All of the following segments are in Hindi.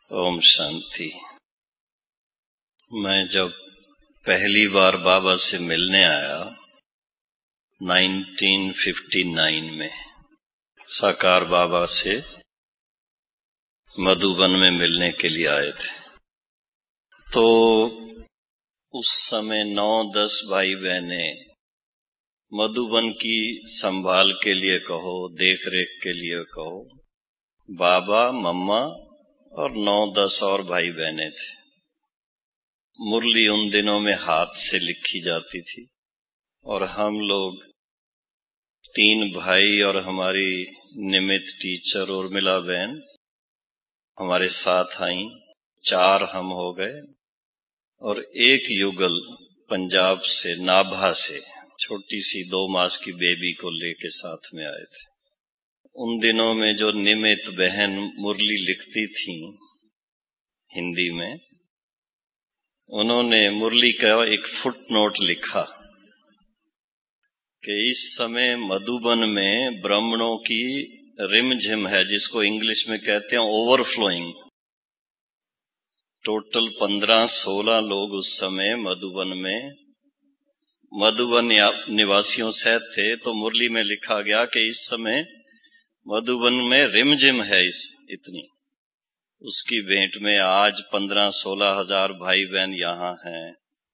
ओम शांति। मैं जब पहली बार बाबा से मिलने आया 1959 में, साकार बाबा से मधुबन में मिलने के लिए आए थे, तो उस समय 9-10 भाई बहने मधुबन की संभाल के लिए कहो, देख रेख के लिए कहो, बाबा, मम्मा और 9-10 और भाई बहने थे। मुरली उन दिनों में हाथ से लिखी जाती थी और हम लोग 3 भाई और हमारी निमित टीचर उर्मिला बहन हमारे साथ आईं। 4 हम हो गए और एक युगल पंजाब से, नाभा से छोटी सी 2 मास की बेबी को लेके साथ में आए थे। उन दिनों में जो निमित बहन मुरली लिखती थी हिंदी में, उन्होंने मुरली का एक फुटनोट लिखा कि इस समय मधुबन में ब्राह्मणों की रिमझिम है, जिसको इंग्लिश में कहते हैं ओवरफ्लोइंग। टोटल 15-16 लोग उस समय मधुबन निवासियों से थे। तो मुरली में लिखा गया कि इस समय मधुबन में रिमझिम है इतनी। उसकी भेंट में आज 15-16 हजार भाई बहन यहाँ हैं।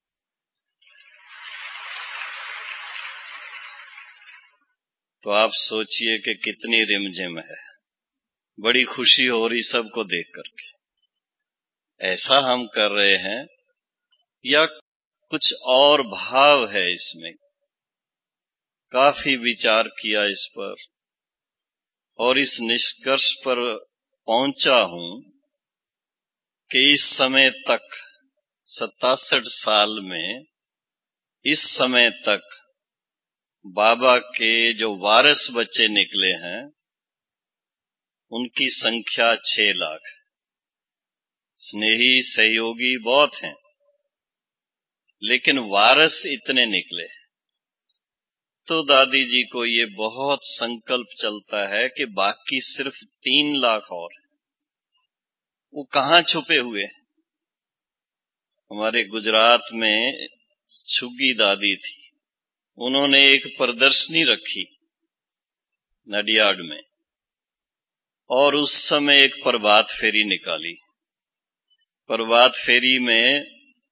तो आप सोचिए कि कितनी रिमझिम है। बड़ी खुशी हो रही सबको देख करके। ऐसा हम कर रहे हैं या कुछ और भाव है इसमें? काफी विचार किया इस पर और इस निष्कर्ष पर पहुंचा हूं कि इस समय तक 67 साल में इस समय तक बाबा के जो वारिस बच्चे निकले हैं उनकी संख्या 6 लाख। स्नेही सहयोगी बहुत हैं, लेकिन वारिस इतने निकले। तो दादी जी को ये बहुत संकल्प चलता है कि बाकी सिर्फ 3 लाख और वो कहां छुपे हुए। हमारे गुजरात में छुग्गी दादी थी, उन्होंने एक प्रदर्शनी रखी नडियाड में और उस समय एक प्रभात फेरी निकाली। प्रभात फेरी में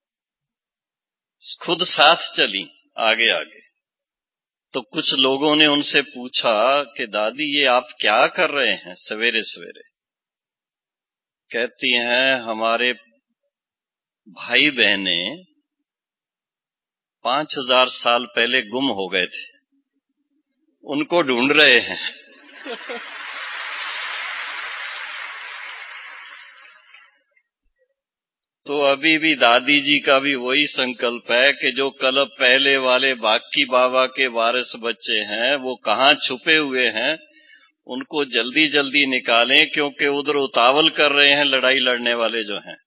खुद साथ चली आगे आगे। तो कुछ लोगों ने उनसे पूछा कि दादी ये आप क्या कर रहे हैं सवेरे सवेरे? कहती हैं हमारे भाई बहने 5000 साल पहले गुम हो गए थे, उनको ढूंढ रहे हैं। तो अभी भी दादी जी का भी वही संकल्प है कि जो कल पहले वाले बाकी बाबा के वारिस बच्चे हैं वो कहां छुपे हुए हैं, उनको जल्दी जल्दी निकालें, क्योंकि उधर उतावल कर रहे हैं लड़ाई लड़ने वाले जो हैं।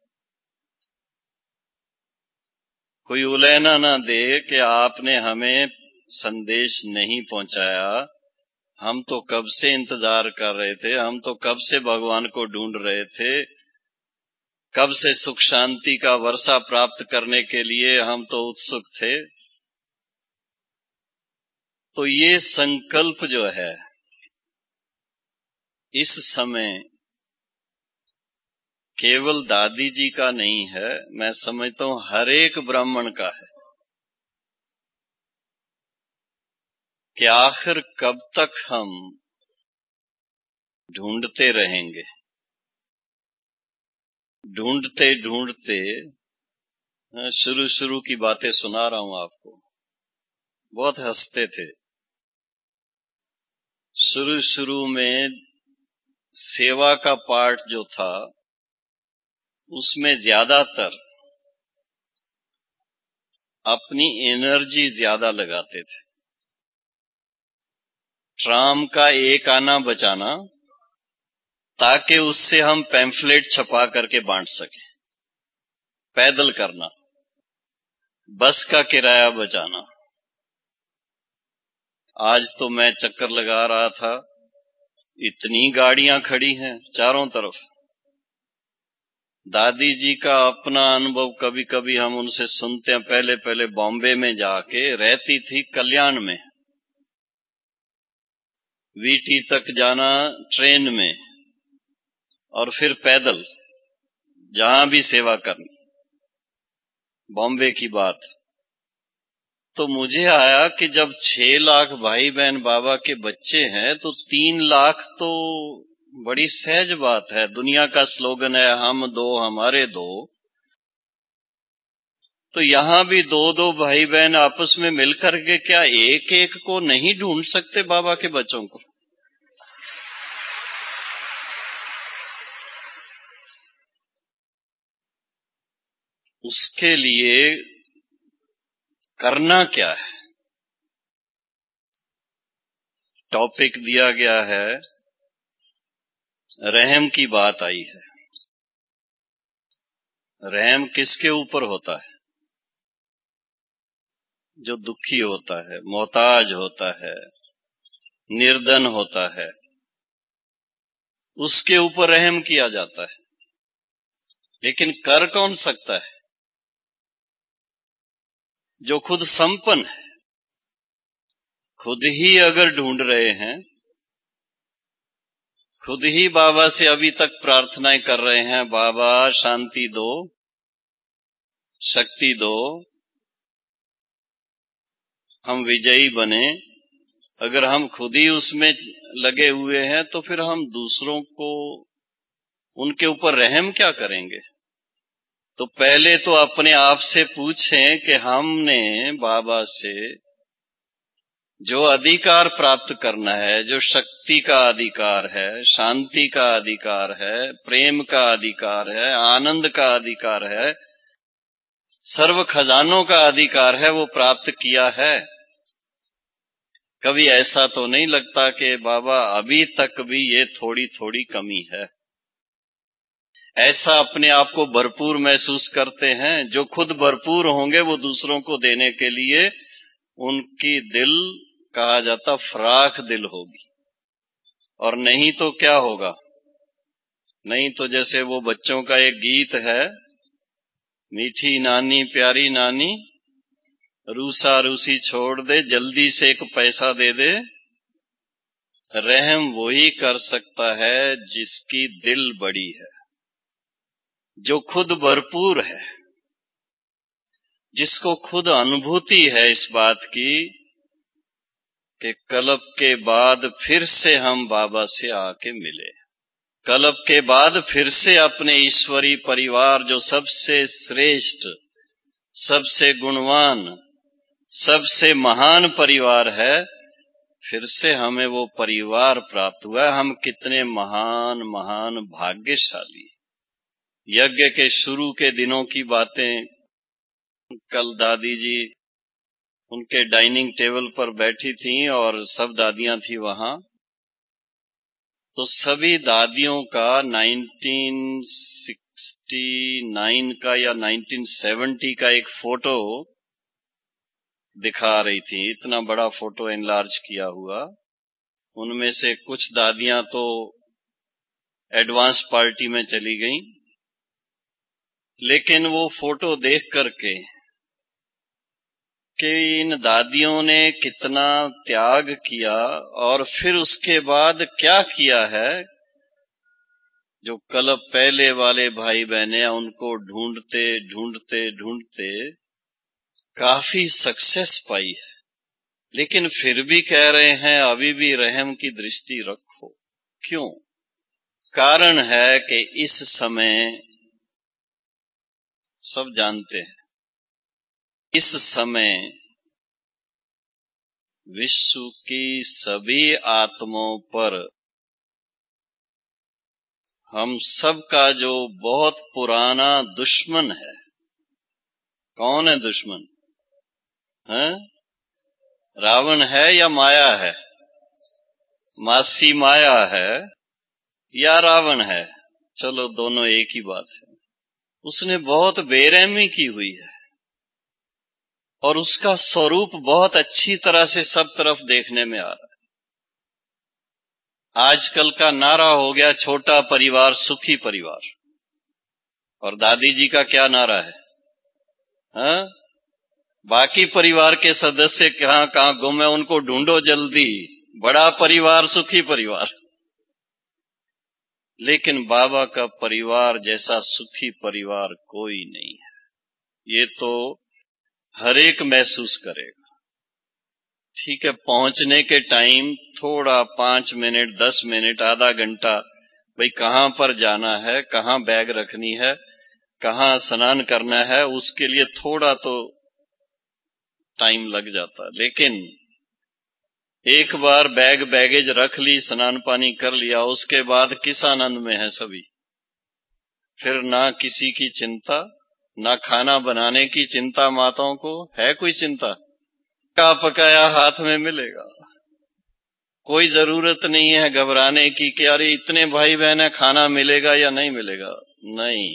कोई उलहना ना दे कि आपने हमें संदेश नहीं पहुंचाया, हम तो कब से इंतजार कर रहे थे, हम तो कब से भगवान को ढूंढ रहे थे, कब से सुख शांति का वर्षा प्राप्त करने के लिए हम तो उत्सुक थे। तो ये संकल्प जो है इस समय केवल दादी जी का नहीं है, मैं समझता हूं हर एक ब्राह्मण का है कि आखिर कब तक हम ढूंढते रहेंगे। ढूंढते ढूंढते शुरू की बातें सुना रहा हूं आपको, बहुत हंसते थे। शुरू में सेवा का पार्ट जो था उसमें ज्यादातर अपनी एनर्जी ज्यादा लगाते थे। ट्राम का एक आना बचाना ताकि उससे हम पैम्फलेट छपा करके बांट सकें, पैदल करना, बस का किराया बचाना। आज तो मैं चक्कर लगा रहा था, इतनी गाड़ियां खड़ी हैं चारों तरफ, दादी जी का अपना अनुभव कभी कभी हम उनसे सुनते हैं। पहले पहले बॉम्बे में जाके रहती थी कल्याण में, वीटी तक जाना ट्रेन में और फिर पैदल जहां भी सेवा करनी, बॉम्बे की बात। तो मुझे आया कि जब 6 लाख भाई बहन बाबा के बच्चे हैं तो 3 लाख तो बड़ी सहज बात है। दुनिया का स्लोगन है हम दो हमारे दो। तो यहां भी दो दो भाई बहन आपस में मिलकर के क्या एक एक को नहीं ढूंढ सकते बाबा के बच्चों को? उसके लिए करना क्या है? टॉपिक दिया गया है, रहम की बात आई है। रहम किसके ऊपर होता है? जो दुखी होता है, मोहताज होता है, निर्धन होता है, उसके ऊपर रहम किया जाता है। लेकिन कर कौन सकता है? जो खुद संपन्न है। खुद ही अगर ढूंढ रहे हैं, खुद ही बाबा से अभी तक प्रार्थनाएं कर रहे हैं, बाबा शांति दो, शक्ति दो, हम विजयी बने। अगर हम खुद ही उसमें लगे हुए हैं तो फिर हम दूसरों को उनके ऊपर रहम क्या करेंगे? तो पहले तो अपने आप से पूछें कि हमने बाबा से जो अधिकार प्राप्त करना है, जो शक्ति का अधिकार है, शांति का अधिकार है, प्रेम का अधिकार है, आनंद का अधिकार है, सर्व खजानों का अधिकार है, वो प्राप्त किया है। कभी ऐसा तो नहीं लगता कि बाबा अभी तक भी ये थोड़ी थोड़ी कमी है? ऐसा अपने आप को भरपूर महसूस करते हैं? जो खुद भरपूर होंगे वो दूसरों को देने के लिए उनकी दिल कहा जाता फराख दिल होगी। और नहीं तो क्या होगा? नहीं तो जैसे वो बच्चों का एक गीत है, मीठी नानी प्यारी नानी रूसा रूसी छोड़ दे, जल्दी से एक पैसा दे दे। रहम वही कर सकता है जिसकी दिल बड़ी है, जो खुद भरपूर है, जिसको खुद अनुभूति है इस बात की कि कल्प के बाद फिर से हम बाबा से आके मिले। कल्प के बाद फिर से अपने ईश्वरी परिवार, जो सबसे श्रेष्ठ, सबसे गुणवान, सबसे महान परिवार है, फिर से हमें वो परिवार प्राप्त हुआ है। हम कितने महान महान भाग्यशाली। यज्ञ के शुरू के दिनों की बातें, कल दादी जी उनके डाइनिंग टेबल पर बैठी थीं और सब दादियां थी वहां। तो सभी दादियों का 1969 का या 1970 का एक फोटो दिखा रही थी। इतना बड़ा फोटो एनलार्ज किया हुआ। उनमें से कुछ दादियां तो एडवांस पार्टी में चली गईं, लेकिन वो फोटो देख करके कि इन दादियों ने कितना त्याग किया और फिर उसके बाद क्या किया है, जो कल्प पहले वाले भाई बहने उनको ढूंढते ढूंढते ढूंढते काफी सक्सेस पाई है। लेकिन फिर भी कह रहे हैं अभी भी रहम की दृष्टि रखो। क्यों? कारण है कि इस समय सब जानते हैं, इस समय विश्व की सभी आत्माओं पर हम सबका जो बहुत पुराना दुश्मन है। कौन है दुश्मन? है रावण है या माया है? मासी माया है या रावण है? चलो दोनों एक ही बात है। उसने बहुत बेरहमी की हुई है और उसका स्वरूप बहुत अच्छी तरह से सब तरफ देखने में आ रहा है। आजकल का नारा हो गया छोटा परिवार सुखी परिवार, और दादी जी का क्या नारा है? हाँ? बाकी परिवार के सदस्य कहां कहां गुम है, उनको ढूंढो जल्दी। बड़ा परिवार सुखी परिवार। लेकिन बाबा का परिवार जैसा सुखी परिवार कोई नहीं है। ये तो हर एक महसूस करेगा। ठीक है, पहुंचने के टाइम थोड़ा 5 मिनट, 10 मिनट, आधा घंटा, भाई कहां पर जाना है, कहां बैग रखनी है, कहां स्नान करना है, उसके लिए थोड़ा तो टाइम लग जाता। लेकिन एक बार बैगेज रख ली, स्नान पानी कर लिया, उसके बाद किस आनंद में है सभी। फिर ना किसी की चिंता, ना खाना बनाने की चिंता। माताओं को है कोई चिंता? का पकाया हाथ में मिलेगा। कोई जरूरत नहीं है घबराने की कि अरे इतने भाई बहन है, खाना मिलेगा या नहीं मिलेगा। नहीं,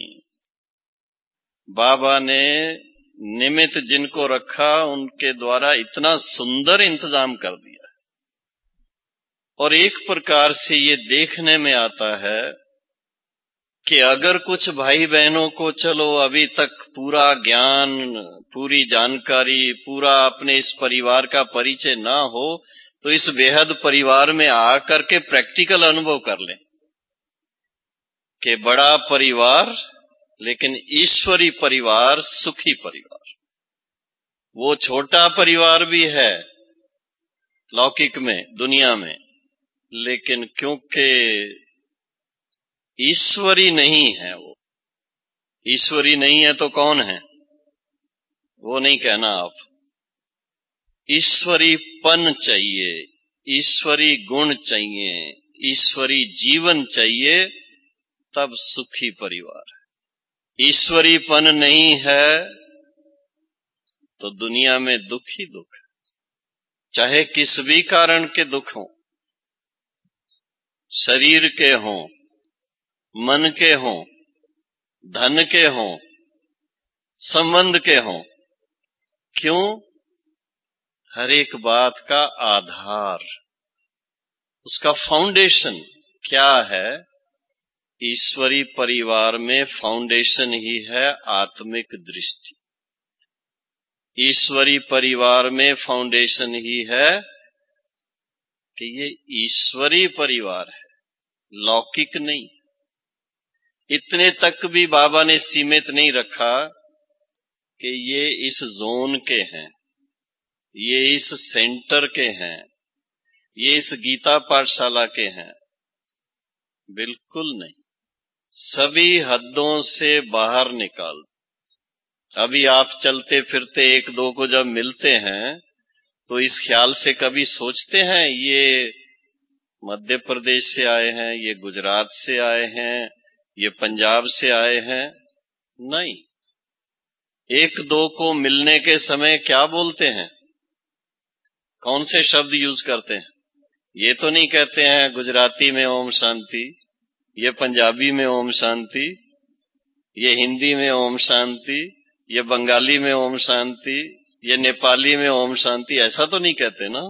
बाबा ने निमित्त जिनको रखा उनके द्वारा इतना सुंदर इंतजाम कर दिया। और एक प्रकार से ये देखने में आता है कि अगर कुछ भाई बहनों को चलो अभी तक पूरा ज्ञान, पूरी जानकारी, पूरा अपने इस परिवार का परिचय ना हो, तो इस बेहद परिवार में आकर के प्रैक्टिकल अनुभव कर लें कि बड़ा परिवार लेकिन ईश्वरी परिवार, सुखी परिवार। वो छोटा परिवार भी है लौकिक में, दुनिया में, लेकिन क्योंकि ईश्वरी नहीं है, वो ईश्वरी नहीं है तो कौन है वो नहीं कहना आप। ईश्वरीपन चाहिए, ईश्वरी गुण चाहिए, ईश्वरी जीवन चाहिए, तब सुखी परिवार है। ईश्वरीपन नहीं है तो दुनिया में दुख ही दुख है, चाहे किस भी कारण के दुख हों, शरीर के हों, मन के हों, धन के हों, संबंध के हों। क्यों? हर एक बात का आधार, उसका फाउंडेशन क्या है? ईश्वरी परिवार में फाउंडेशन ही है आत्मिक दृष्टि। ईश्वरी परिवार में फाउंडेशन ही है कि ये ईश्वरी परिवार है, लौकिक नहीं। इतने तक भी बाबा ने सीमित नहीं रखा कि ये इस जोन के हैं, ये इस सेंटर के हैं, ये इस गीता पाठशाला के हैं। बिल्कुल नहीं, सभी हदों से बाहर निकाल। अभी आप चलते फिरते एक दो को जब मिलते हैं तो इस ख्याल से कभी सोचते हैं ये मध्य प्रदेश से आए हैं, ये गुजरात से आए हैं, ये पंजाब से आए हैं? नहीं। एक दो को मिलने के समय क्या बोलते हैं, कौन से शब्द यूज करते हैं? ये तो नहीं कहते हैं गुजराती में ओम शांति, ये पंजाबी में ओम शांति, ये हिंदी में ओम शांति, ये बंगाली में ओम शांति, ये नेपाली में ओम शांति, ऐसा तो नहीं कहते ना।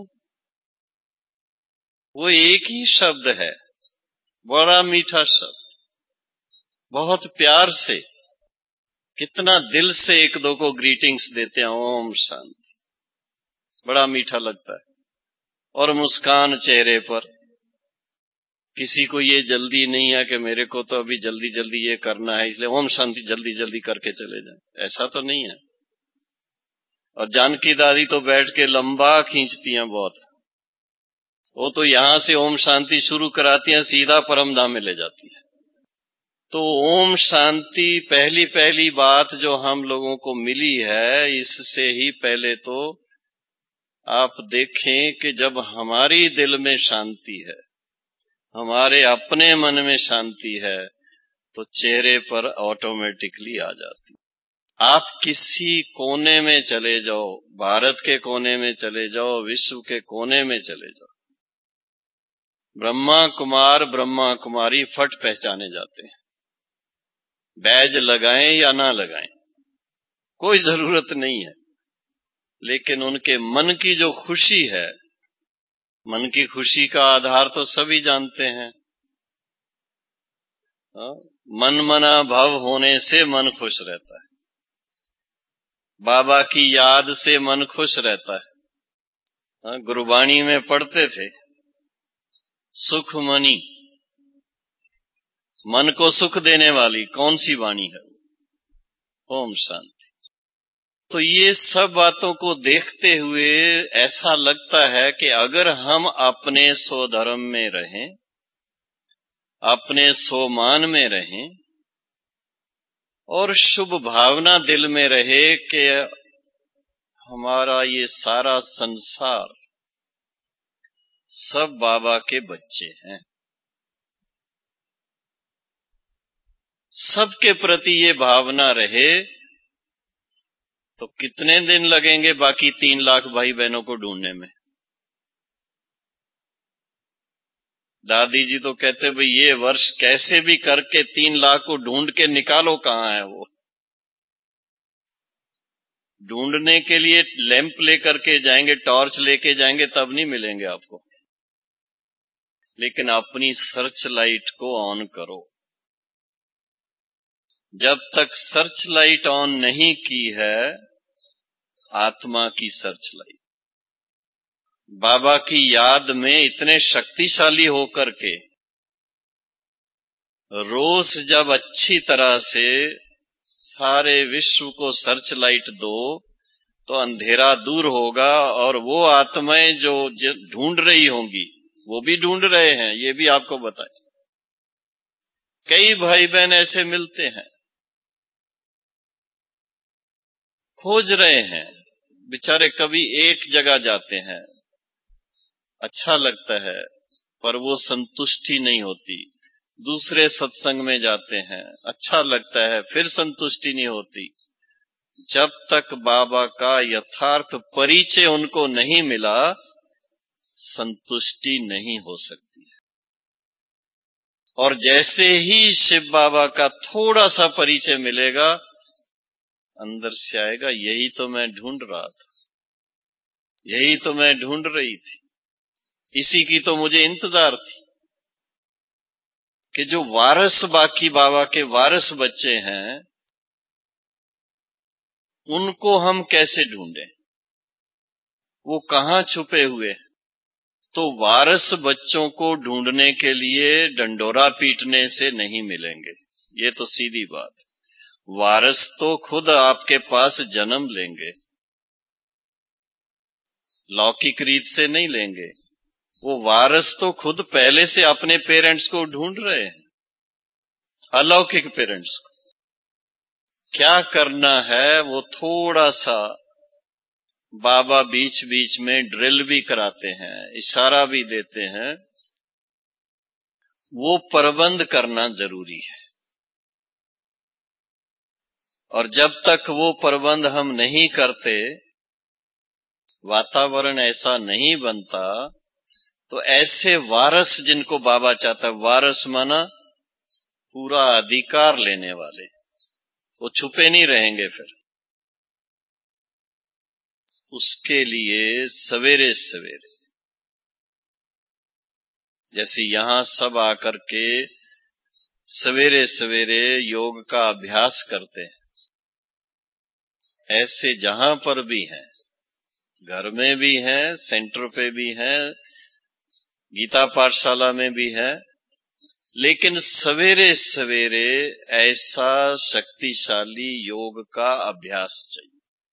वो एक ही शब्द है, बड़ा मीठा शब्द, बहुत प्यार से, कितना दिल से एक दो को ग्रीटिंग्स देते हैं, ओम शांति, बड़ा मीठा लगता है। और मुस्कान चेहरे पर। किसी को ये जल्दी नहीं है कि मेरे को तो अभी जल्दी जल्दी ये करना है, इसलिए ओम शांति जल्दी जल्दी करके चले जाएं, ऐसा तो नहीं है। और जानकी दादी तो बैठ के लंबा खींचती हैं बहुत, वो तो यहां से ओम शांति शुरू कराती हैं, सीधा परम धाम में ले जाती है। तो ओम शांति पहली पहली बात जो हम लोगों को मिली है, इससे ही पहले तो आप देखें कि जब हमारी दिल में शांति है, हमारे अपने मन में शांति है, तो चेहरे पर ऑटोमेटिकली आ जाती। आप किसी कोने में चले जाओ, भारत के कोने में चले जाओ, विश्व के कोने में चले जाओ, ब्रह्मा कुमार ब्रह्मा कुमारी फट पहचाने जाते हैं। बैज लगाएं या ना लगाएं कोई जरूरत नहीं है, लेकिन उनके मन की जो खुशी है, मन की खुशी का आधार तो सभी जानते हैं। हाँ, मन मना भव होने से मन खुश रहता है, बाबा की याद से मन खुश रहता है। हाँ, गुरुवाणी में पढ़ते थे, सुखमणि, मन को सुख देने वाली कौन सी वाणी है? ओम शांति। तो ये सब बातों को देखते हुए ऐसा लगता है कि अगर हम अपने स्वधर्म में रहें, अपने स्वमान में रहें और शुभ भावना दिल में रहे कि हमारा ये सारा संसार सब बाबा के बच्चे हैं, सबके प्रति ये भावना रहे, तो कितने दिन लगेंगे बाकी 3 लाख भाई बहनों को ढूंढने में? दादी जी तो कहते भाई ये वर्ष कैसे भी करके 3 लाख को ढूंढ के निकालो, कहां है वो? ढूंढने के लिए लैंप लेकर के जाएंगे, टॉर्च लेके जाएंगे, तब नहीं मिलेंगे आपको। लेकिन अपनी सर्च लाइट को ऑन करो। जब तक सर्च लाइट ऑन नहीं की है, आत्मा की सर्च लाइट, बाबा की याद में इतने शक्तिशाली होकर के रोज जब अच्छी तरह से सारे विश्व को सर्च लाइट दो, तो अंधेरा दूर होगा और वो आत्माएं जो ढूंढ रही होंगी, वो भी ढूंढ रहे हैं, ये भी आपको बताए। कई भाई बहन ऐसे मिलते हैं, खोज रहे हैं, बेचारे कभी एक जगह जाते हैं, अच्छा लगता है, पर वो संतुष्टि नहीं होती। दूसरे सत्संग में जाते हैं, अच्छा लगता है, फिर संतुष्टि नहीं होती। जब तक बाबा का यथार्थ परिचय उनको नहीं मिला, संतुष्टि नहीं हो सकती है। और जैसे ही शिव बाबा का थोड़ा सा परिचय मिलेगा, अंदर से आएगा, यही तो मैं ढूंढ रहा था, यही तो मैं ढूंढ रही थी, इसी की तो मुझे इंतजार थी। कि जो वारस, बाकी बाबा के वारस बच्चे हैं, उनको हम कैसे ढूंढें? वो कहां छुपे हुए? तो वारस बच्चों को ढूंढने के लिए डंडोरा पीटने से नहीं मिलेंगे, ये तो सीधी बात। वारस तो खुद आपके पास जन्म लेंगे, लौकिक रीत से नहीं लेंगे। वो वारस तो खुद पहले से अपने पेरेंट्स को ढूंढ रहे हैं, अलौकिक पेरेंट्स को। क्या करना है, वो थोड़ा सा बाबा बीच बीच में ड्रिल भी कराते हैं, इशारा भी देते हैं, वो प्रबंध करना जरूरी है। और जब तक वो प्रबंध हम नहीं करते, वातावरण ऐसा नहीं बनता, तो ऐसे वारस जिनको बाबा चाहता है, वारस माना पूरा अधिकार लेने वाले, वो छुपे नहीं रहेंगे। फिर उसके लिए सवेरे सवेरे, जैसे यहां सब आकर के सवेरे सवेरे योग का अभ्यास करते हैं, ऐसे जहां पर भी हैं, घर में भी हैं, सेंटर पे भी हैं, गीता पाठशाला में भी है, लेकिन सवेरे सवेरे ऐसा शक्तिशाली योग का अभ्यास चाहिए।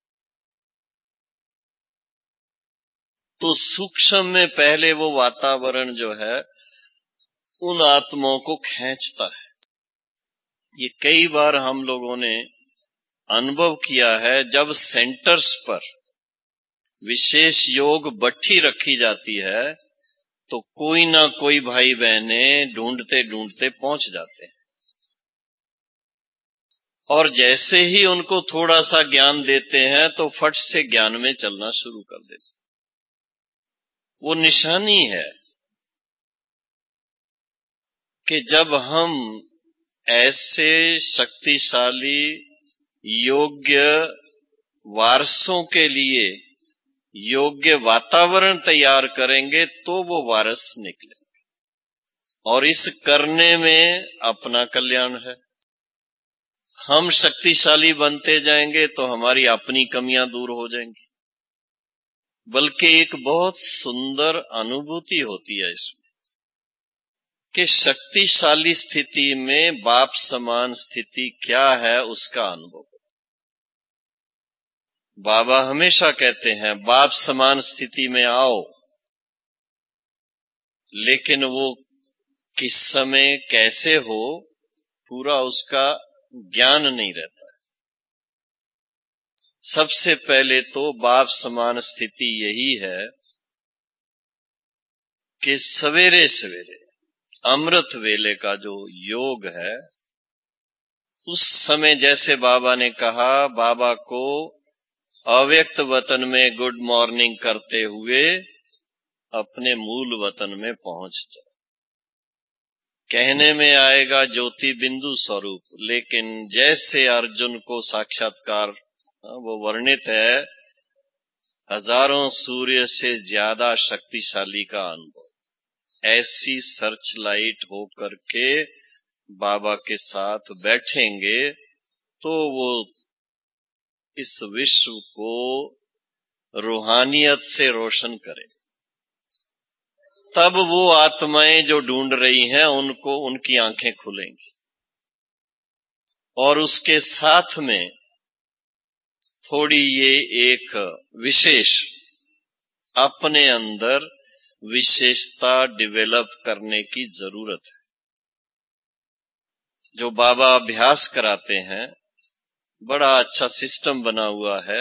तो सूक्ष्म में पहले वो वातावरण जो है उन आत्माओं को खींचता है। ये कई बार हम लोगों ने अनुभव किया है, जब सेंटर्स पर विशेष योग भट्ठी रखी जाती है, तो कोई ना कोई भाई बहने ढूंढते ढूंढते पहुंच जाते हैं, और जैसे ही उनको थोड़ा सा ज्ञान देते हैं तो फट से ज्ञान में चलना शुरू कर देते। वो निशानी है कि जब हम ऐसे शक्तिशाली योग्य वारसों के लिए योग्य वातावरण तैयार करेंगे, तो वो वारस निकले। और इस करने में अपना कल्याण है। हम शक्तिशाली बनते जाएंगे तो हमारी अपनी कमियां दूर हो जाएंगी, बल्कि एक बहुत सुंदर अनुभूति होती है इसमें कि शक्तिशाली स्थिति में बाप समान स्थिति क्या है उसका अनुभव। बाबा हमेशा कहते हैं बाप समान स्थिति में आओ, लेकिन वो किस समय कैसे हो पूरा उसका ज्ञान नहीं रहता है। सबसे पहले तो बाप समान स्थिति यही है कि सवेरे सवेरे अमृत वेले का जो योग है, उस समय जैसे बाबा ने कहा, बाबा को अव्यक्त वतन में गुड मॉर्निंग करते हुए अपने मूल वतन में पहुंच जाओ। कहने में आएगा ज्योति बिंदु स्वरूप, लेकिन जैसे अर्जुन को साक्षात्कार वो वर्णित है, हजारों सूर्य से ज्यादा शक्तिशाली का अनुभव, ऐसी सर्च लाइट होकर के बाबा के साथ बैठेंगे तो वो इस विश्व को रूहानियत से रोशन करे। तब वो आत्माएं जो ढूंढ रही हैं उनको उनकी आंखें खुलेंगी, और उसके साथ में थोड़ी ये एक विशेष अपने अंदर विशेषता डेवलप करने की जरूरत है। जो बाबा अभ्यास कराते हैं, बड़ा अच्छा सिस्टम बना हुआ है।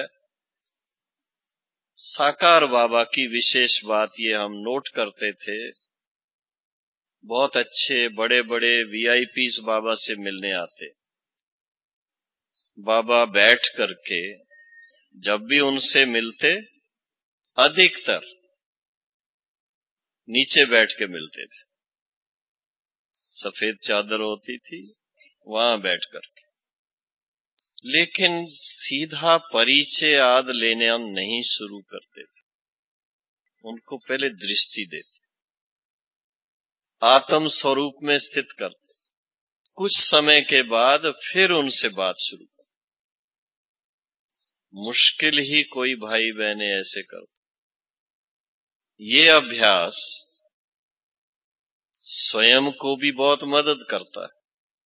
साकार बाबा की विशेष बात ये हम नोट करते थे, बहुत अच्छे बड़े बड़े वीआईपीस बाबा से मिलने आते। बाबा बैठ करके जब भी उनसे मिलते, अधिकतर नीचे बैठ के मिलते थे। सफेद चादर होती थी, वहां बैठ करके, लेकिन सीधा परिचय आदि लेने हम नहीं शुरू करते थे। उनको पहले दृष्टि देते, आत्म स्वरूप में स्थित करते, कुछ समय के बाद फिर उनसे बात शुरू करते। मुश्किल ही कोई भाई बहने ऐसे करते। ये अभ्यास स्वयं को भी बहुत मदद करता है।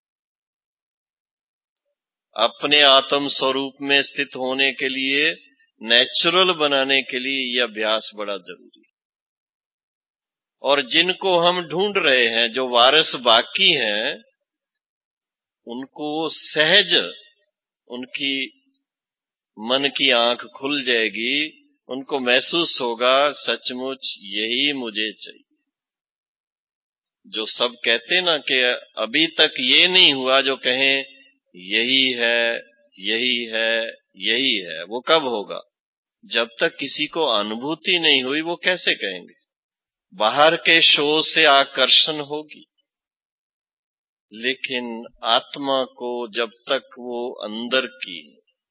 अपने आत्म स्वरूप में स्थित होने के लिए, नेचुरल बनाने के लिए यह अभ्यास बड़ा जरूरी है। और जिनको हम ढूंढ रहे हैं, जो वारिस बाकी हैं, उनको सहज उनकी मन की आंख खुल जाएगी, उनको महसूस होगा सचमुच यही मुझे चाहिए। जो सब कहते ना कि अभी तक ये नहीं हुआ जो कहें यही है, यही है, यही है, वो कब होगा? जब तक किसी को अनुभूति नहीं हुई वो कैसे कहेंगे? बाहर के शो से आकर्षण होगी, लेकिन आत्मा को जब तक वो अंदर की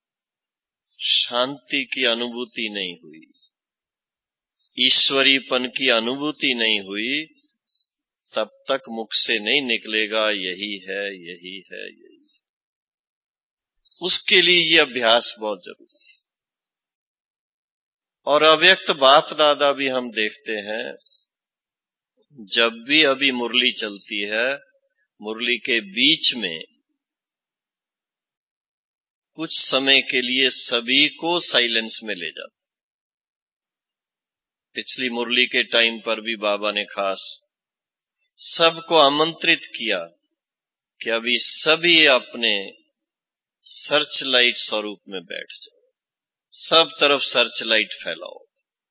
शांति की अनुभूति नहीं हुई, ईश्वरीपन की अनुभूति नहीं हुई, तब तक मुख से नहीं निकलेगा यही है, यही है, यही। उसके लिए ये अभ्यास बहुत जरूरी है। और अव्यक्त बाप दादा भी हम देखते हैं, जब भी अभी मुरली चलती है, मुरली के बीच में कुछ समय के लिए सभी को साइलेंस में ले जाते। पिछली मुरली के टाइम पर भी बाबा ने खास सबको आमंत्रित किया कि अभी सभी अपने सर्च लाइट स्वरूप में बैठ जाओ, सब तरफ सर्च लाइट फैलाओ।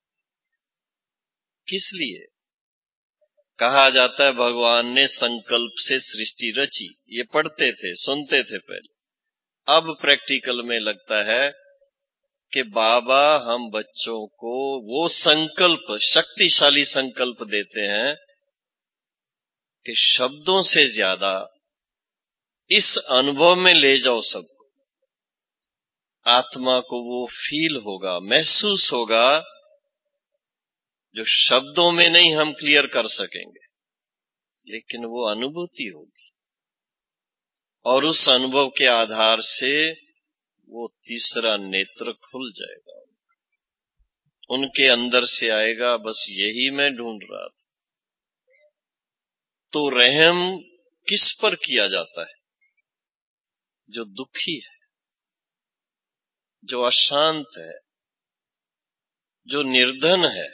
किस लिए? कहा जाता है भगवान ने संकल्प से सृष्टि रची। ये पढ़ते थे, सुनते थे पहले। अब प्रैक्टिकल में लगता है कि बाबा हम बच्चों को वो संकल्प, शक्तिशाली संकल्प देते हैं कि शब्दों से ज्यादा इस अनुभव में ले जाओ सबको। आत्मा को वो फील होगा, महसूस होगा, जो शब्दों में नहीं हम क्लियर कर सकेंगे। लेकिन वो अनुभूति होगी और उस अनुभव के आधार से वो तीसरा नेत्र खुल जाएगा, उनके अंदर से आएगा, बस यही मैं ढूंढ रहा था। तो रहम किस पर किया जाता है? जो दुखी है, जो अशांत है, जो निर्धन है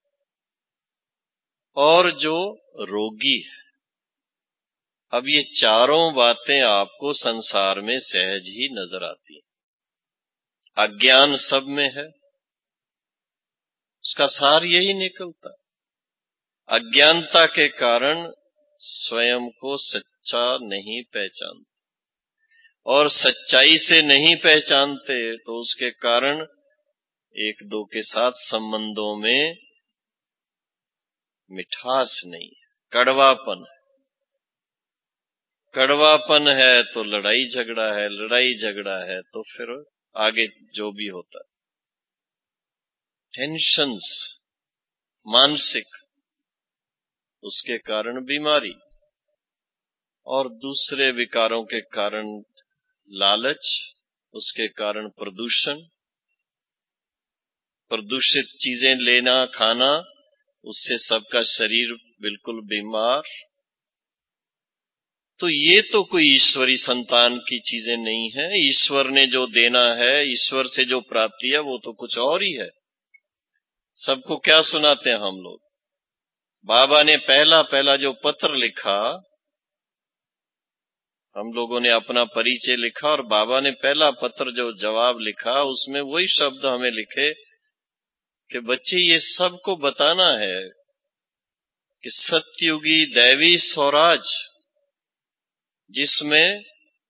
और जो रोगी है। अब ये चारों बातें आपको संसार में सहज ही नजर आती हैं। अज्ञान सब में है, उसका सार यही निकलता है। अज्ञानता के कारण स्वयं को सच्चा नहीं पहचानते और सच्चाई से नहीं पहचानते तो उसके कारण एक दो के साथ संबंधों में मिठास नहीं है, कड़वापन है। कड़वापन है तो लड़ाई झगड़ा है, लड़ाई झगड़ा है तो फिर आगे जो भी होता है, टेंशन्स मानसिक, उसके कारण बीमारी और दूसरे विकारों के कारण लालच, उसके कारण प्रदूषण, प्रदूषित चीजें लेना खाना, उससे सबका शरीर बिल्कुल बीमार। तो ये तो कोई ईश्वरी संतान की चीजें नहीं है। ईश्वर ने जो देना है, ईश्वर से जो प्राप्ति है वो तो कुछ और ही है। सबको क्या सुनाते हैं हम लोग? बाबा ने पहला जो पत्र लिखा, हम लोगों ने अपना परिचय लिखा और बाबा ने पहला पत्र जो जवाब लिखा उसमें वही शब्द हमें लिखे कि बच्चे ये सबको बताना है कि सतयुगी दैवी स्वराज जिसमें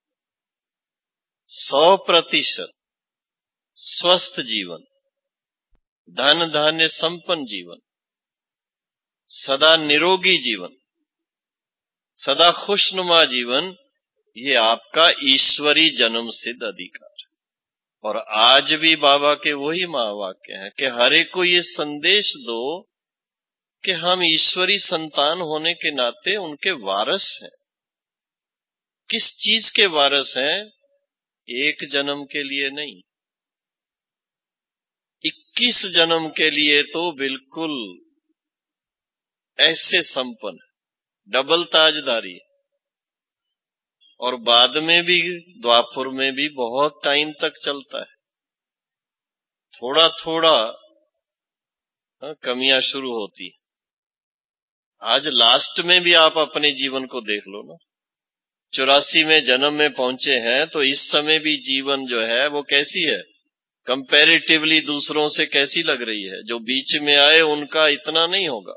100% स्वस्थ जीवन, धन धान्य संपन्न जीवन, सदा निरोगी जीवन, सदा खुशनुमा जीवन, ये आपका ईश्वरी जन्म सिद्ध अधिकार है। और आज भी बाबा के वही महावाक्य हैं कि हर एक को ये संदेश दो कि हम ईश्वरी संतान होने के नाते उनके वारस हैं। किस चीज के वारस हैं? एक जन्म के लिए नहीं, 21 जन्म के लिए तो बिल्कुल ऐसे संपन्न, डबल ताजदारी। और बाद में भी, द्वापर में भी बहुत टाइम तक चलता है। थोड़ा थोड़ा कमियां शुरू होती है। आज लास्ट में भी आप अपने जीवन को देख लो ना, 84वें जन्म में पहुंचे हैं तो इस समय भी जीवन जो है वो कैसी है? कंपैरेटिवली दूसरों से कैसी लग रही है? जो बीच में आए उनका इतना नहीं होगा।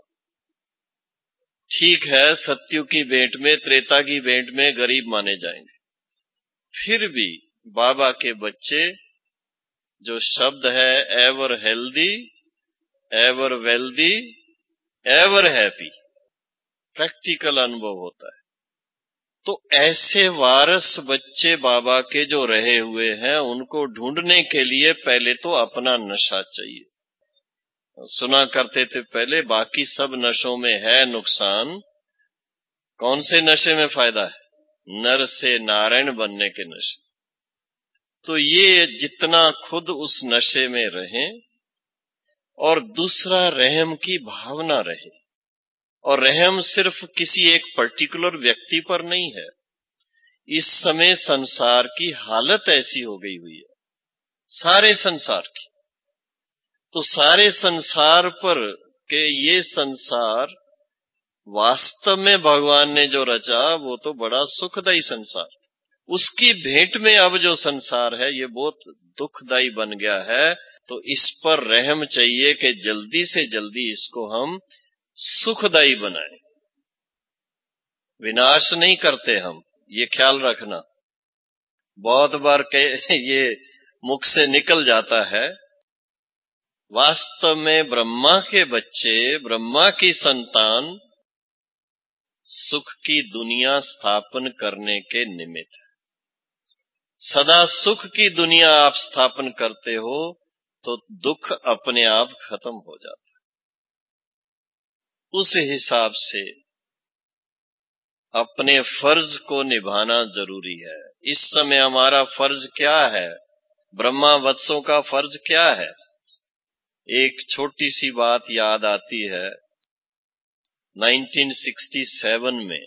ठीक है, सत्युग की भेंट में, त्रेता की भेंट में गरीब माने जाएंगे, फिर भी बाबा के बच्चे, जो शब्द है ever healthy, ever wealthy, ever happy, practical अनुभव होता है। तो ऐसे वारस बच्चे बाबा के जो रहे हुए हैं उनको ढूंढने के लिए पहले तो अपना नशा चाहिए। सुना करते थे पहले, बाकी सब नशों में है नुकसान, कौन से नशे में फायदा है? नर से नारायण बनने के नशे। तो ये जितना खुद उस नशे में रहें और दूसरा रहम की भावना रहे। और रहम सिर्फ किसी एक पर्टिकुलर व्यक्ति पर नहीं है। इस समय संसार की हालत ऐसी हो गई हुई है, सारे संसार की। तो सारे संसार पर के ये संसार वास्तव में भगवान ने जो रचा वो तो बड़ा सुखदायी संसार, उसकी भेंट में अब जो संसार है ये बहुत दुखदायी बन गया है। तो इस पर रहम चाहिए कि जल्दी से जल्दी इसको हम सुखदायी बनाएं। विनाश नहीं करते हम, ये ख्याल रखना। बहुत बार ये मुख से निकल जाता है। वास्तव में ब्रह्मा के बच्चे, ब्रह्मा की संतान सुख की दुनिया स्थापन करने के निमित्त। सदा सुख की दुनिया आप स्थापन करते हो तो दुख अपने आप खत्म हो जाता है। उस हिसाब से अपने फर्ज को निभाना जरूरी है। इस समय हमारा फर्ज क्या है? ब्रह्मा वत्सों का फर्ज क्या है? एक छोटी सी बात याद आती है। 1967 में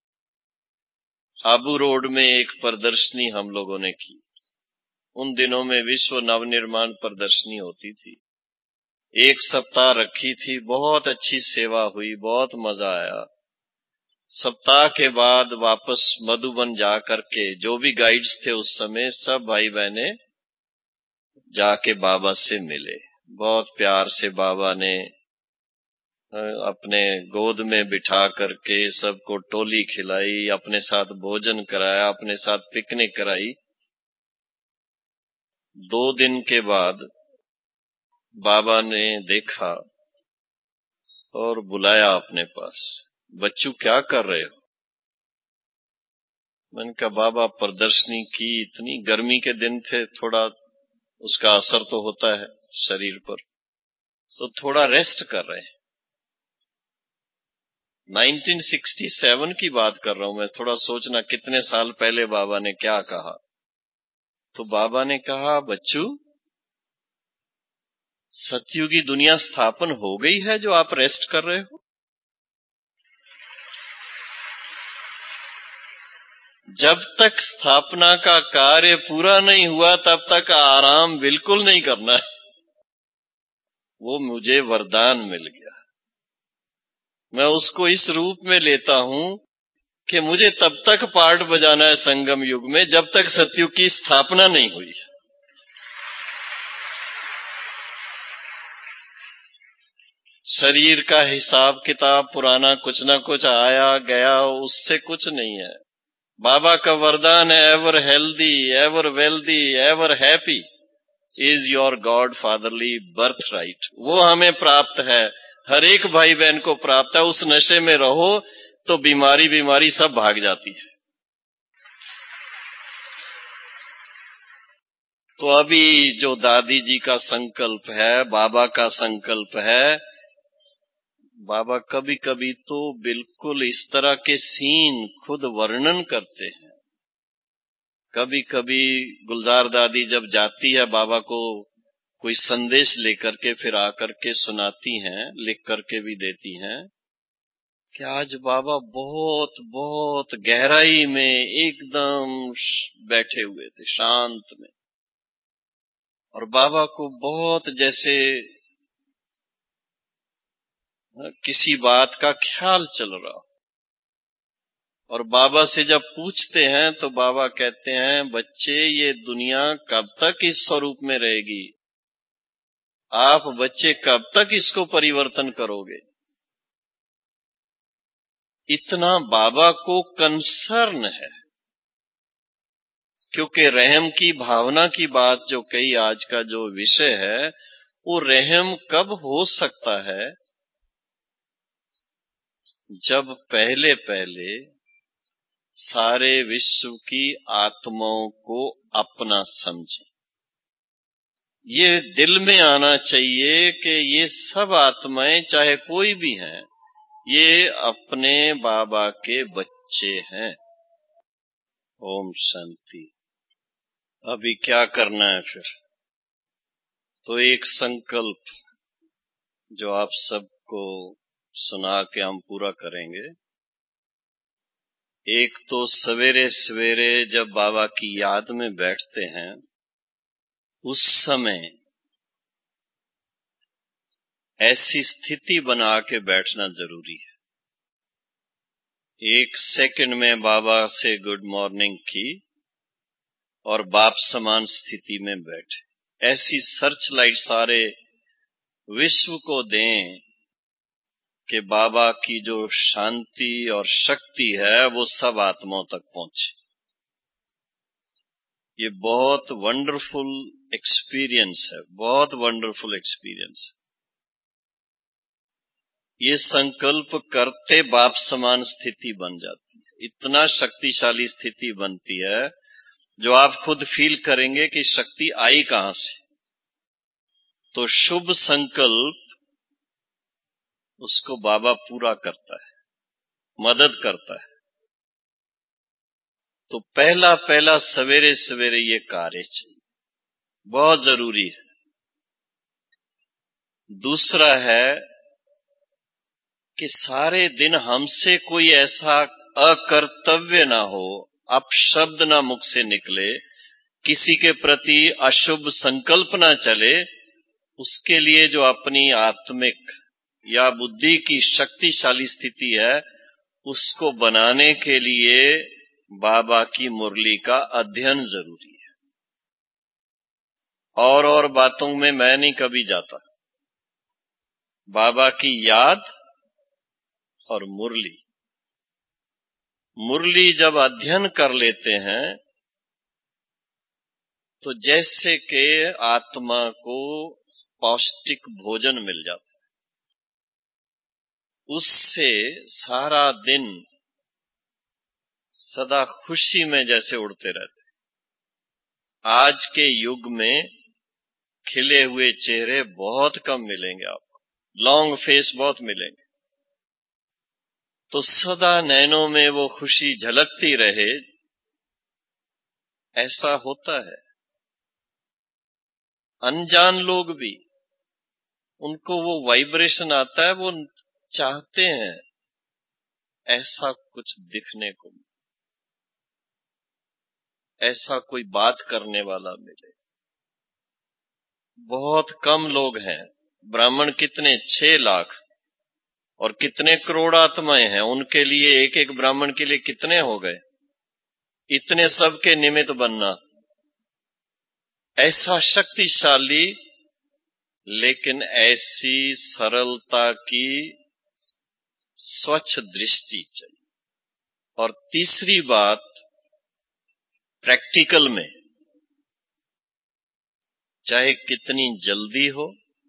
आबू रोड में एक प्रदर्शनी हम लोगों ने की। उन दिनों में विश्व नवनिर्माण प्रदर्शनी होती थी। 1 सप्ताह रखी थी। बहुत अच्छी सेवा हुई, बहुत मजा आया। सप्ताह के बाद वापस मधुबन जा करके जो भी गाइड्स थे उस समय, सब भाई बहने जाके बाबा से मिले। बहुत प्यार से बाबा ने अपने गोद में बिठा करके सबको टोली खिलाई, अपने साथ भोजन कराया, अपने साथ पिकनिक कराई। 2 दिन के बाद बाबा ने देखा और बुलाया अपने पास। बच्चू क्या कर रहे हो? मैंने कहा बाबा प्रदर्शनी की, इतनी गर्मी के दिन थे, थोड़ा उसका असर तो होता है शरीर पर, तो थोड़ा रेस्ट कर रहे हैं। 1967 की बात कर रहा हूं मैं। थोड़ा सोचना कितने साल पहले बाबा ने क्या कहा। तो बाबा ने कहा, बच्चू सतयुगी दुनिया स्थापन हो गई है जो आप रेस्ट कर रहे हो। जब तक स्थापना का कार्य पूरा नहीं हुआ तब तक आराम बिल्कुल नहीं करना है। वो मुझे वरदान मिल गया। मैं उसको इस रूप में लेता हूं कि मुझे तब तक पार्ट बजाना है संगम युग में जब तक सतयुग की स्थापना नहीं हुई। शरीर का हिसाब किताब पुराना कुछ ना कुछ आया गया, उससे कुछ नहीं है। बाबा का वरदान है, ever healthy, ever wealthy, ever happy is your God fatherly birthright. वो हमें प्राप्त है, हर एक भाई बहन को प्राप्त है। उस नशे में रहो तो बीमारी सब भाग जाती है। तो अभी जो दादी जी का संकल्प है, बाबा का संकल्प है, बाबा कभी कभी तो बिल्कुल इस तरह के सीन खुद वर्णन करते हैं। कभी कभी गुलजार दादी जब जाती है बाबा को कोई संदेश लेकर के, फिर आकर के सुनाती हैं, लिख करके भी देती हैं कि आज बाबा बहुत बहुत गहराई में एकदम बैठे हुए थे, शांत में, और बाबा को बहुत जैसे किसी बात का ख्याल चल रहा। और बाबा से जब पूछते हैं तो बाबा कहते हैं, बच्चे ये दुनिया कब तक इस स्वरूप में रहेगी? आप बच्चे कब तक इसको परिवर्तन करोगे? इतना बाबा को कंसर्न है, क्योंकि रहम की भावना की बात जो कही, आज का जो विषय है, वो रहम कब हो सकता है? जब पहले पहले सारे विश्व की आत्माओं को अपना समझे। ये दिल में आना चाहिए कि ये सब आत्माएं, चाहे कोई भी हैं, ये अपने बाबा के बच्चे हैं। ओम शांति। अभी क्या करना है फिर? तो एक संकल्प जो आप सबको सुना के हम पूरा करेंगे। एक तो सवेरे सवेरे जब बाबा की याद में बैठते हैं, उस समय ऐसी स्थिति बना के बैठना जरूरी है। 1 सेकंड में बाबा से गुड मॉर्निंग की और बाप समान स्थिति में बैठे। ऐसी सर्च लाइट सारे विश्व को दें कि बाबा की जो शांति और शक्ति है वो सब आत्माओं तक पहुंचे। ये बहुत वंडरफुल एक्सपीरियंस है, बहुत वंडरफुल एक्सपीरियंस। ये संकल्प करते बाप समान स्थिति बन जाती है। इतना शक्तिशाली स्थिति बनती है जो आप खुद फील करेंगे कि शक्ति आई कहां से। तो शुभ संकल्प उसको बाबा पूरा करता है, मदद करता है। तो पहला पहला सवेरे सवेरे ये कार्य चाहिए, बहुत जरूरी है। दूसरा है कि सारे दिन हमसे कोई ऐसा अकर्तव्य ना हो, अपशब्द ना मुख से निकले, किसी के प्रति अशुभ संकल्प ना चले। उसके लिए जो अपनी आत्मिक या बुद्धि की शक्तिशाली स्थिति है, उसको बनाने के लिए बाबा की मुरली का अध्ययन जरूरी है। और बातों में मैं नहीं कभी जाता। बाबा की याद और मुरली, मुरली जब अध्ययन कर लेते हैं तो जैसे कि आत्मा को पौष्टिक भोजन मिल जाता है, उससे सारा दिन सदा खुशी में जैसे उड़ते रहते। आज के युग में खिले हुए चेहरे बहुत कम मिलेंगे आपको, लॉन्ग फेस बहुत मिलेंगे। तो सदा नैनों में वो खुशी झलकती रहे, ऐसा होता है। अनजान लोग भी, उनको वो वाइब्रेशन आता है, वो चाहते हैं ऐसा कुछ दिखने को, ऐसा कोई बात करने वाला मिले। बहुत कम लोग हैं। ब्राह्मण कितने 6 लाख और कितने करोड़ आत्माएं हैं, उनके लिए एक एक ब्राह्मण के लिए कितने हो गए। इतने सब के निमित्त बनना ऐसा शक्तिशाली, लेकिन ऐसी सरलता की स्वच्छ दृष्टि चाहिए। और तीसरी बात, प्रैक्टिकल में चाहे कितनी जल्दी हो,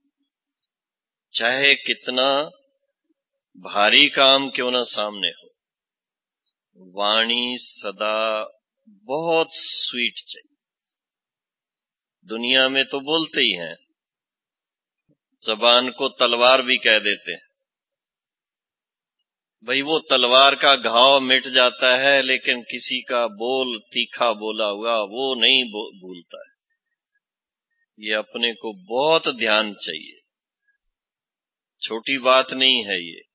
चाहे कितना भारी काम क्यों ना सामने हो, वाणी सदा बहुत स्वीट चाहिए। दुनिया में तो बोलते ही हैं, जबान को तलवार भी कह देते हैं। भाई वो तलवार का घाव मिट जाता है, लेकिन किसी का बोल तीखा बोला हुआ वो नहीं भूलता है। ये अपने को बहुत ध्यान चाहिए, छोटी बात नहीं है ये।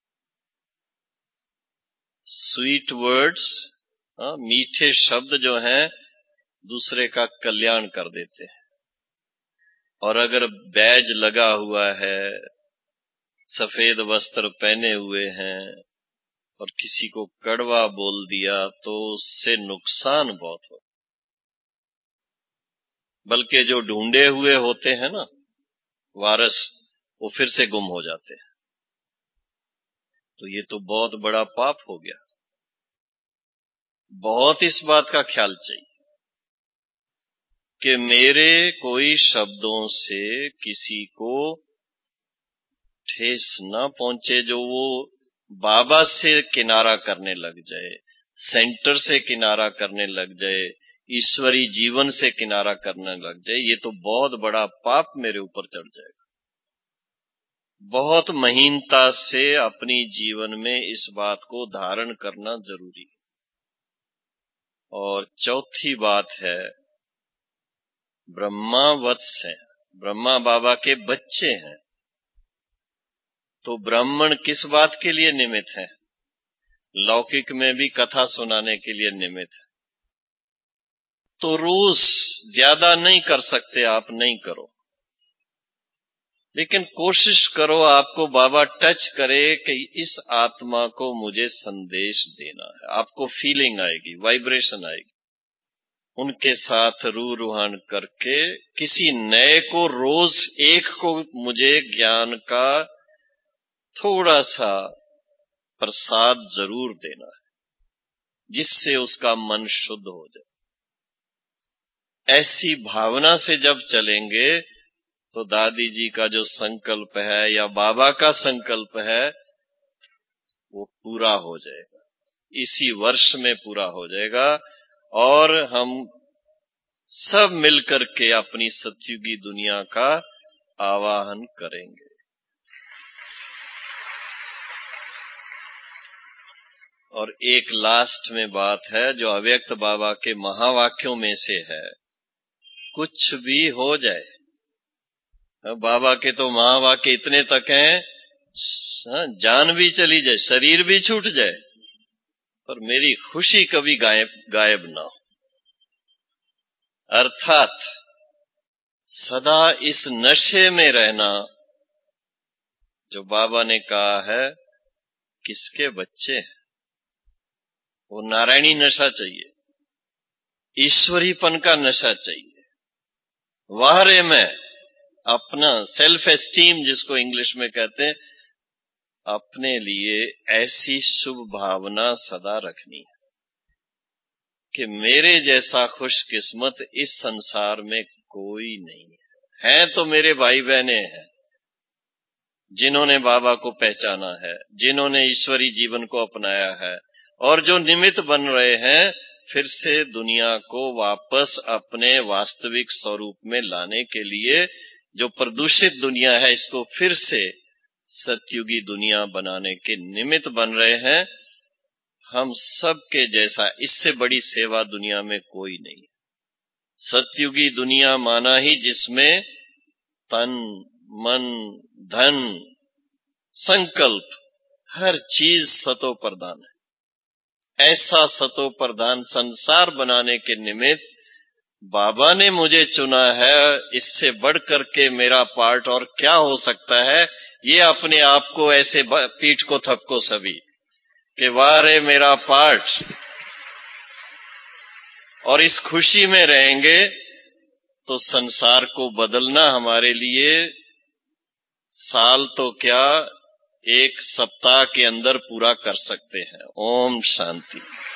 स्वीट वर्ड्स, मीठे शब्द जो हैं, दूसरे का कल्याण कर देते हैं। और अगर बैज लगा हुआ है, सफेद वस्त्र पहने हुए हैं और किसी को कड़वा बोल दिया तो उससे नुकसान बहुत हो। बल्कि जो ढूंढे हुए होते हैं ना वारस, वो फिर से गुम हो जाते हैं। तो ये तो बहुत बड़ा पाप हो गया। बहुत इस बात का ख्याल चाहिए कि मेरे कोई शब्दों से किसी को ठेस न पहुंचे, जो वो बाबा से किनारा करने लग जाए, सेंटर से किनारा करने लग जाए, ईश्वरी जीवन से किनारा करने लग जाए, ये तो बहुत बड़ा पाप मेरे ऊपर चढ़ जाएगा। बहुत महीनता से अपनी जीवन में इस बात को धारण करना जरूरी है। और चौथी बात है, ब्रह्मा वत्स हैं, ब्रह्मा बाबा के बच्चे हैं। तो ब्राह्मण किस बात के लिए निमित्त है? लौकिक में भी कथा सुनाने के लिए निमित्त है। तो रोज ज्यादा नहीं कर सकते आप, नहीं करो, लेकिन कोशिश करो आपको बाबा टच करे कि इस आत्मा को मुझे संदेश देना है। आपको फीलिंग आएगी, वाइब्रेशन आएगी। उनके साथ रूहान करके किसी नए को, रोज एक को मुझे ज्ञान का थोड़ा सा प्रसाद जरूर देना है, जिससे उसका मन शुद्ध हो जाए। ऐसी भावना से जब चलेंगे तो दादी जी का जो संकल्प है या बाबा का संकल्प है वो पूरा हो जाएगा, इसी वर्ष में पूरा हो जाएगा। और हम सब मिलकर के अपनी सतयुगी दुनिया का आवाहन करेंगे। और एक लास्ट में बात है जो अव्यक्त बाबा के महावाक्यों में से है, कुछ भी हो जाए, बाबा के तो महावाक्य इतने तक हैं, जान भी चली जाए, शरीर भी छूट जाए, पर मेरी खुशी कभी गायब ना हो। अर्थात सदा इस नशे में रहना जो बाबा ने कहा है किसके बच्चे हैं, वो नारायणी नशा चाहिए, ईश्वरीपन का नशा चाहिए। वाहरे में अपना सेल्फ एस्टीम जिसको इंग्लिश में कहते हैं, अपने लिए ऐसी शुभ भावना सदा रखनी है कि मेरे जैसा खुशकिस्मत इस संसार में कोई नहीं है तो मेरे भाई बहने हैं जिन्होंने बाबा को पहचाना है, जिन्होंने ईश्वरी जीवन को अपनाया है और जो निमित्त बन रहे हैं फिर से दुनिया को वापस अपने वास्तविक स्वरूप में लाने के लिए। जो प्रदूषित दुनिया है इसको फिर से सतयुगी दुनिया बनाने के निमित्त बन रहे हैं। हम सब के जैसा इससे बड़ी सेवा दुनिया में कोई नहीं। सतयुगी दुनिया माना ही जिसमें तन, मन, धन, संकल्प हर चीज सतो प्रधान है। ऐसा सतो प्रधान संसार बनाने के निमित्त बाबा ने मुझे चुना है। इससे बढ़कर के मेरा पार्ट और क्या हो सकता है। ये अपने आप को ऐसे पीठ को थपको सभी कि वाह रे मेरा पार्ट, और इस खुशी में रहेंगे तो संसार को बदलना हमारे लिए साल तो क्या एक सप्ताह के अंदर पूरा कर सकते हैं। ओम शांति।